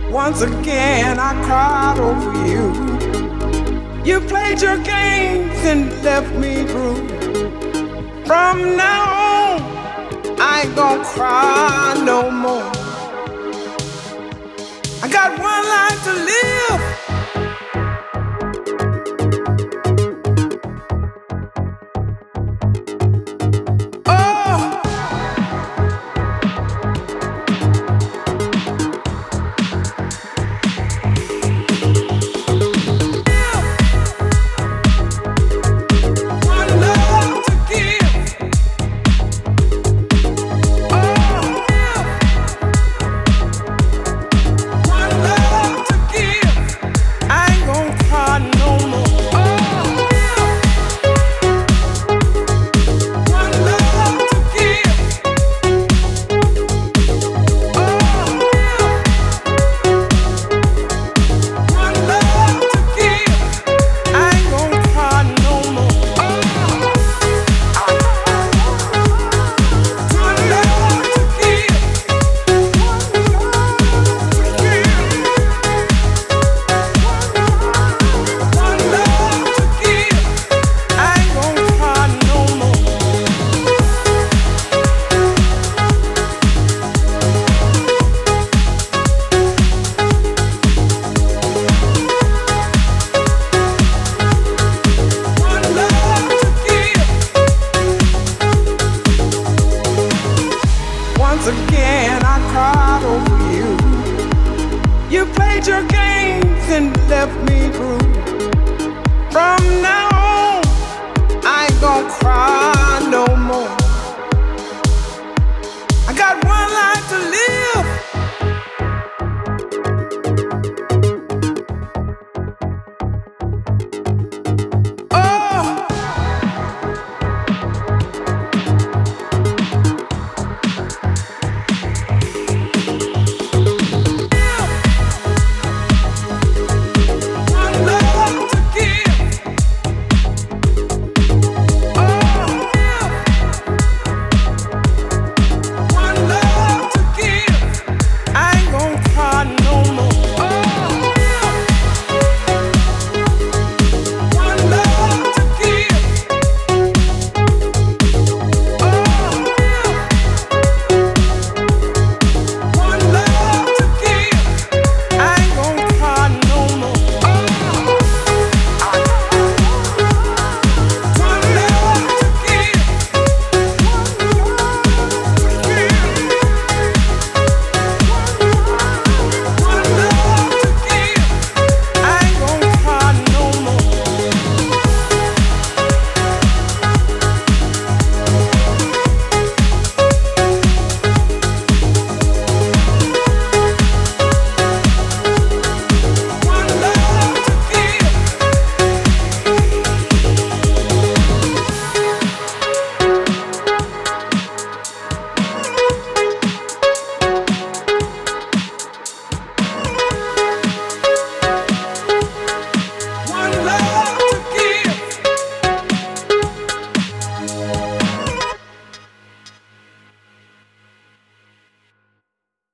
Once again I cried over you. You played your games and left me through. From now on, I ain't gonna cry no more. I got one life to live. Once again I cried over you. You played your games and left me through. From now on, I ain't gonna cry no more. I got one life to live.